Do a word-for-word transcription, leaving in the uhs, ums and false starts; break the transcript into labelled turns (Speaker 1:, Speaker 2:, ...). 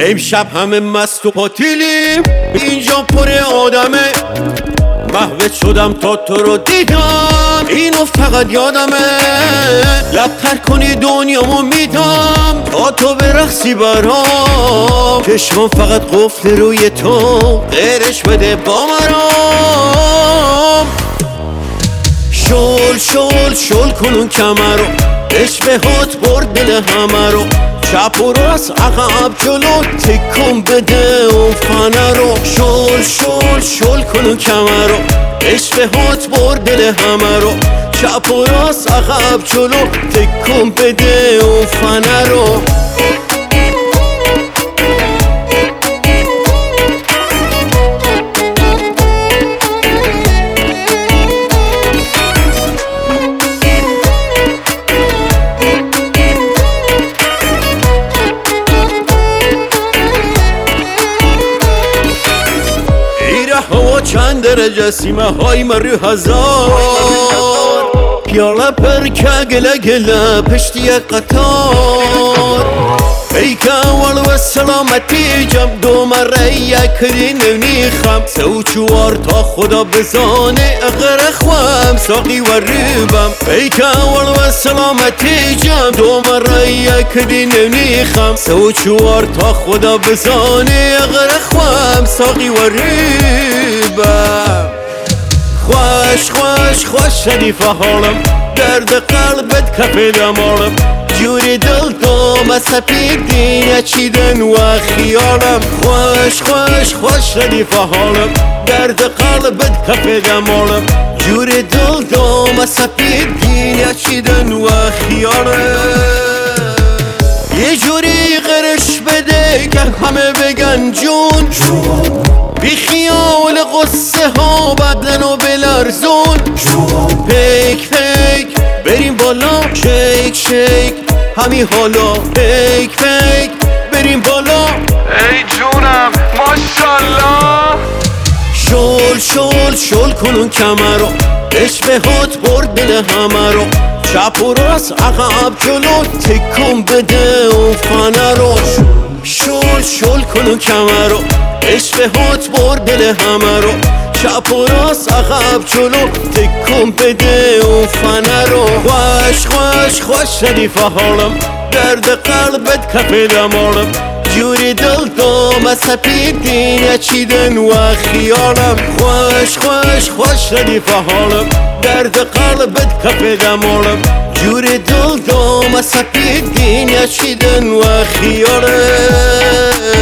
Speaker 1: امشب همه مست و پاتیلیم، اینجا پر آدمه. محو شدم تا تو رو دیدم، اینو فقط یادمه. لبتر کنی دنیامو میدم تا تو برقصی برام. چشمام فقط قفل روی تو، غیرش بده با مرام. شل شل شل کن اون کمر رو، عشقهات برد دل همه رو. چپ و راست عقب جلو تکون بده اون فنه رو. شل شل شل کن اون کمر رو، عشقهات برد دل همه رو. چپ و راست عقب جلو تکون بده اون فنه رو. هوا چند درجه سیمه های مرو هزار. پیاله پرکه گله گله پشتی قطار. پیک اول و سلامتی جم دو مره یکری نمیخم. سو چوار تا خدا بزانه اغر خوام ساقی و ریبم. پیک اول و سلامتی جم دو مره یکری نمیخم. سو چوار تا خدا بزانه اغر خوام ساقی و ریبم. خوش خوش خوش شریف حالم، درد قلبت کف دمارم. جوری دل دوم سپیدین چیدن و خیالم. خوش خوش خوش شریف حالم، درد قلبت کف دمارم. جوری دل دوم سپیدین چیدن و خیالم. یه جوری غرش بده که همه بگن جون جون. بی خیال قصه ها بدن و بلرزون. پیک پیک بریم بالا، شیک شیک همی حالا. پیک پیک بریم بالا.
Speaker 2: ای جونم ماشالله.
Speaker 1: شل شل شل کن اون کمر رو، عشقهات برد دل همه رو. چپ و راست عقب جلو تکون بده اون فنه رو. شل شل کن اون کمر رو، عشقهات برد دل همه رو. چپ و راست عقب جلو تکون بده اون فنه رو. خوش خوش خوش شریف حالم، درد قلبت کف دمارم. جوری دل دوم سپیدین چیدن و خیالم. خوش خوش خوش شریف حالم، درد قلبت کف دمارم. جوری دل دوم سپیدین چیدن و خیالم.